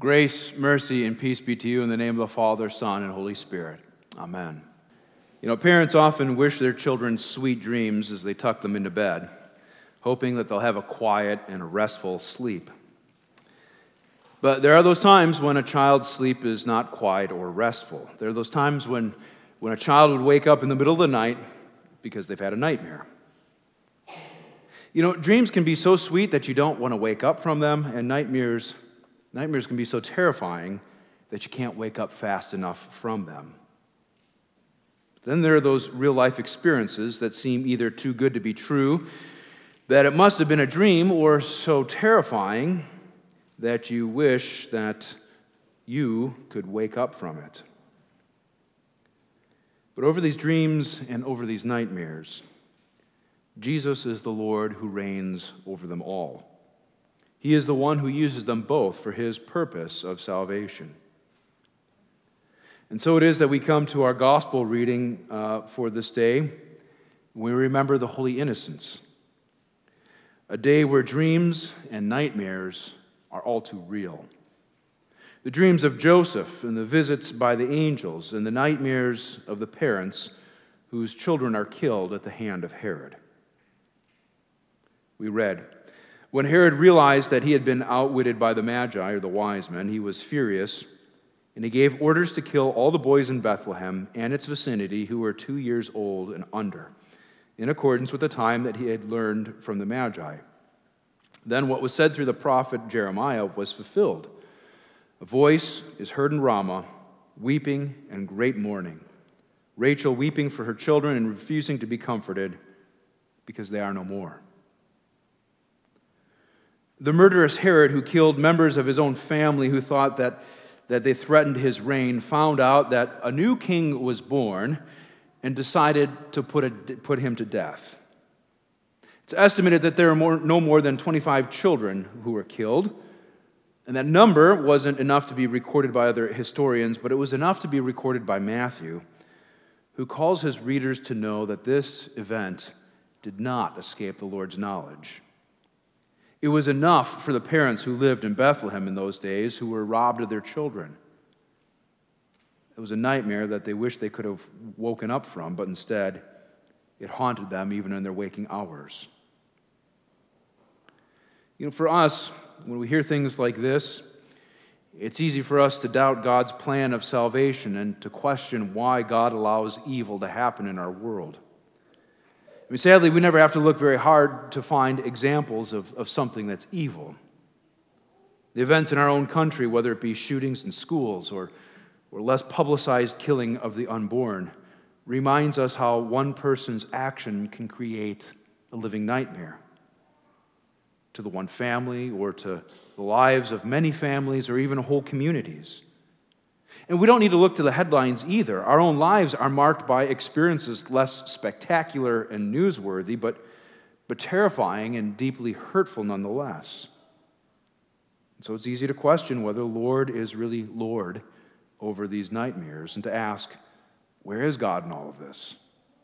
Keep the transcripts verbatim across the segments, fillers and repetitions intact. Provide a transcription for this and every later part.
Grace, mercy, and peace be to you in the name of the Father, Son, and Holy Spirit. Amen. You know, parents often wish their children sweet dreams as they tuck them into bed, hoping that they'll have a quiet and a restful sleep. But there are those times when a child's sleep is not quiet or restful. There are those times when, when a child would wake up in the middle of the night because they've had a nightmare. You know, dreams can be so sweet that you don't want to wake up from them, and nightmares Nightmares can be so terrifying that you can't wake up fast enough from them. Then there are those real-life experiences that seem either too good to be true, that it must have been a dream, or so terrifying that you wish that you could wake up from it. But over these dreams and over these nightmares, Jesus is the Lord who reigns over them all. He is the one who uses them both for his purpose of salvation. And so it is that we come to our gospel reading uh, for this day. We remember the Holy Innocents, a day where dreams and nightmares are all too real. The dreams of Joseph and the visits by the angels and the nightmares of the parents whose children are killed at the hand of Herod. We read, "When Herod realized that he had been outwitted by the Magi, or the wise men, he was furious, and he gave orders to kill all the boys in Bethlehem and its vicinity who were two years old and under, in accordance with the time that he had learned from the Magi. Then what was said through the prophet Jeremiah was fulfilled. A voice is heard in Ramah, weeping and great mourning, Rachel weeping for her children and refusing to be comforted because they are no more." The murderous Herod, who killed members of his own family who thought that, that they threatened his reign, found out that a new king was born and decided to put, a, put him to death. It's estimated that there are more, no more than twenty-five children who were killed, and that number wasn't enough to be recorded by other historians, but it was enough to be recorded by Matthew, who calls his readers to know that this event did not escape the Lord's knowledge. It was enough for the parents who lived in Bethlehem in those days who were robbed of their children. It was a nightmare that they wished they could have woken up from, but instead it haunted them even in their waking hours. You know, for us, when we hear things like this, it's easy for us to doubt God's plan of salvation and to question why God allows evil to happen in our world. I mean, sadly, we never have to look very hard to find examples of, of something that's evil. The events in our own country, whether it be shootings in schools or, or less publicized killing of the unborn, reminds us how one person's action can create a living nightmare to the one family or to the lives of many families or even whole communities. And we don't need to look to the headlines either. Our own lives are marked by experiences less spectacular and newsworthy, but, but terrifying and deeply hurtful nonetheless. And so it's easy to question whether the Lord is really Lord over these nightmares and to ask, where is God in all of this?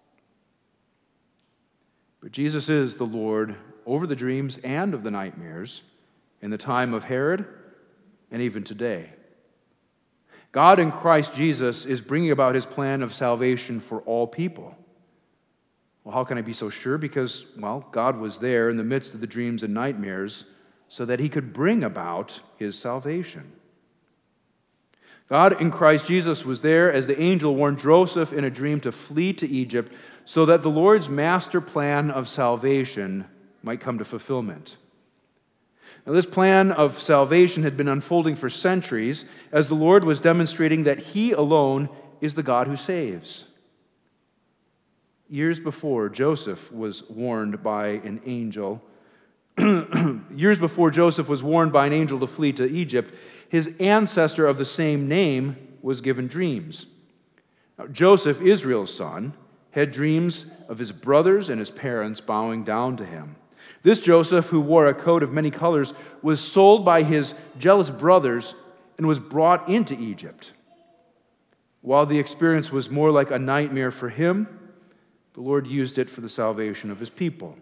But Jesus is the Lord over the dreams and of the nightmares in the time of Herod and even today. God in Christ Jesus is bringing about his plan of salvation for all people. Well, how can I be so sure? Because, well, God was there in the midst of the dreams and nightmares so that he could bring about his salvation. God in Christ Jesus was there as the angel warned Joseph in a dream to flee to Egypt so that the Lord's master plan of salvation might come to fulfillment. Now, this plan of salvation had been unfolding for centuries as the Lord was demonstrating that he alone is the God who saves. Years before Joseph was warned by an angel, years before Joseph was warned by an angel to flee to Egypt, his ancestor of the same name was given dreams. Now, Joseph, Israel's son, had dreams of his brothers and his parents bowing down to him. This Joseph, who wore a coat of many colors, was sold by his jealous brothers and was brought into Egypt. While the experience was more like a nightmare for him, the Lord used it for the salvation of his people.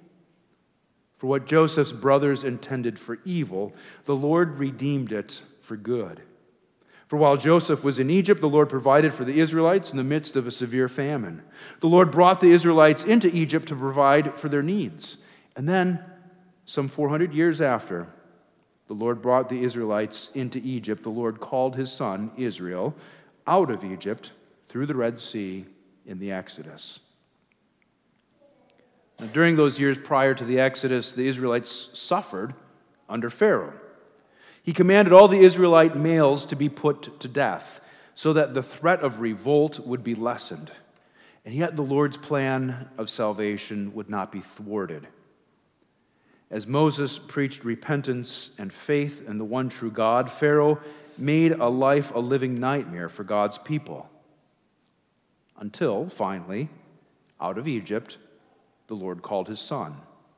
For what Joseph's brothers intended for evil, the Lord redeemed it for good, For while Joseph was in Egypt, the Lord provided for the Israelites in the midst of a severe famine. The Lord brought the Israelites into Egypt to provide for their needs. And then, some four hundred years after, the Lord brought the Israelites into Egypt. The Lord called his son, Israel, out of Egypt through the Red Sea in the Exodus. Now, during those years prior to the Exodus, the Israelites suffered under Pharaoh. He commanded all the Israelite males to be put to death so that the threat of revolt would be lessened. And yet the Lord's plan of salvation would not be thwarted. As Moses preached repentance and faith in the one true God, Pharaoh made a life a living nightmare for God's people. Until, finally, out of Egypt, the Lord called his son.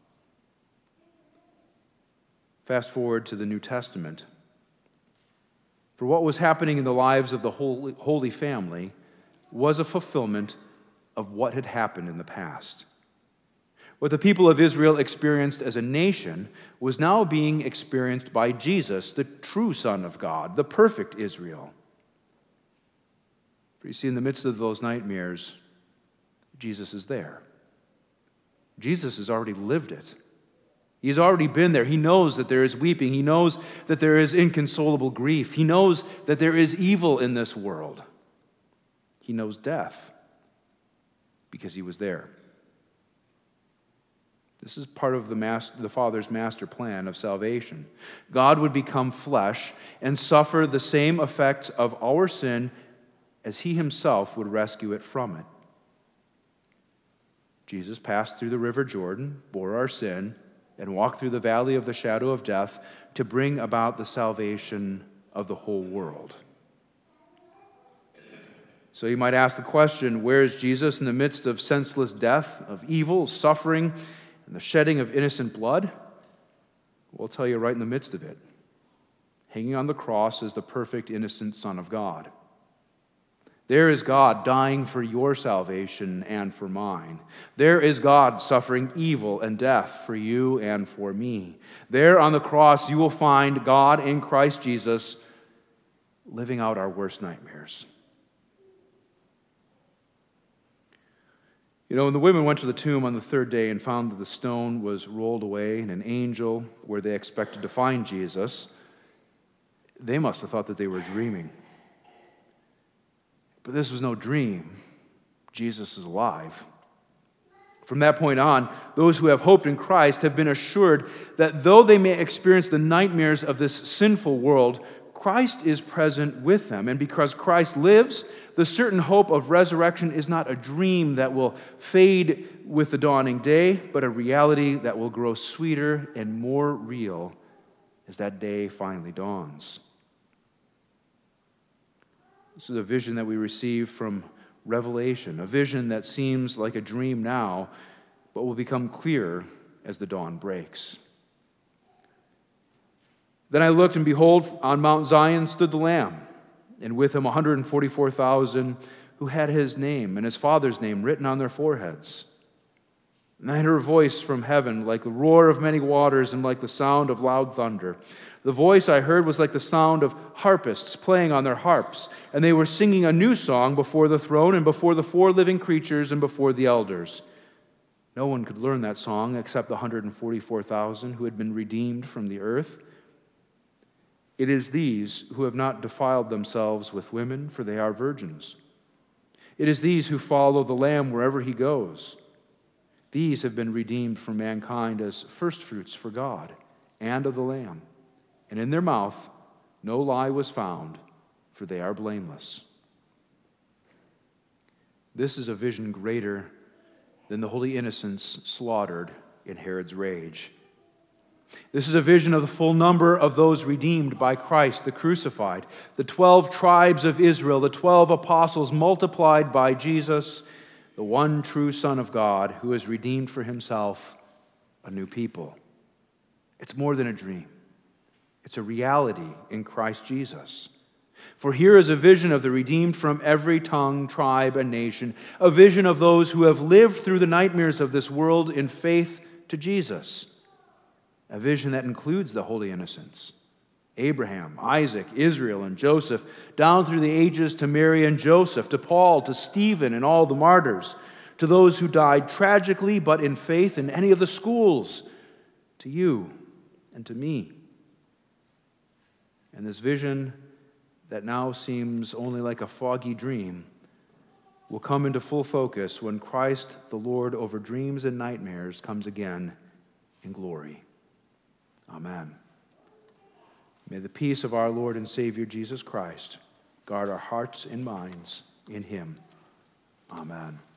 Fast forward to the New Testament. For what was happening in the lives of the Holy, Holy Family was a fulfillment of what had happened in the past. What the people of Israel experienced as a nation was now being experienced by Jesus, the true Son of God, the perfect Israel. For you see, in the midst of those nightmares, Jesus is there. Jesus has already lived it. He's already been there. He knows that there is weeping. He knows that there is inconsolable grief. He knows that there is evil in this world. He knows death because he was there. This is part of the, master, the Father's master plan of salvation. God would become flesh and suffer the same effects of our sin as he himself would rescue it from it. Jesus passed through the river Jordan, bore our sin, and walked through the valley of the shadow of death to bring about the salvation of the whole world. So you might ask the question, where is Jesus in the midst of senseless death, of evil, suffering, and the shedding of innocent blood? We'll tell you right in the midst of it. Hanging on the cross is the perfect, innocent Son of God. There is God dying for your salvation and for mine. There is God suffering evil and death for you and for me. There on the cross you will find God in Christ Jesus living out our worst nightmares. You know, when the women went to the tomb on the third day and found that the stone was rolled away and an angel where they expected to find Jesus, they must have thought that they were dreaming. But this was no dream. Jesus is alive. From that point on, those who have hoped in Christ have been assured that though they may experience the nightmares of this sinful world, Christ is present with them. And because Christ lives, the certain hope of resurrection is not a dream that will fade with the dawning day, but a reality that will grow sweeter and more real as that day finally dawns. This is a vision that we receive from Revelation, a vision that seems like a dream now, but will become clearer as the dawn breaks. Then I looked, and behold, on Mount Zion stood the Lamb, and with him one hundred forty-four thousand who had his name and his Father's name written on their foreheads. And I heard a voice from heaven like the roar of many waters and like the sound of loud thunder. The voice I heard was like the sound of harpists playing on their harps, and they were singing a new song before the throne and before the four living creatures and before the elders. No one could learn that song except the one hundred forty-four thousand who had been redeemed from the earth. It is these who have not defiled themselves with women, for they are virgins. It is these who follow the Lamb wherever he goes. These have been redeemed from mankind as firstfruits for God and of the Lamb. And in their mouth no lie was found, for they are blameless. This is a vision greater than the holy innocents slaughtered in Herod's rage. This is a vision of the full number of those redeemed by Christ, the crucified, the twelve tribes of Israel, the twelve apostles multiplied by Jesus, the one true Son of God who has redeemed for himself a new people. It's more than a dream. It's a reality in Christ Jesus. For here is a vision of the redeemed from every tongue, tribe, and nation, a vision of those who have lived through the nightmares of this world in faith to Jesus, a vision that includes the holy innocents, Abraham, Isaac, Israel, and Joseph, down through the ages to Mary and Joseph, to Paul, to Stephen, and all the martyrs, to those who died tragically but in faith in any of the schools, to you and to me. And this vision that now seems only like a foggy dream will come into full focus when Christ, the Lord over dreams and nightmares, comes again in glory. Amen. May the peace of our Lord and Savior Jesus Christ guard our hearts and minds in him. Amen.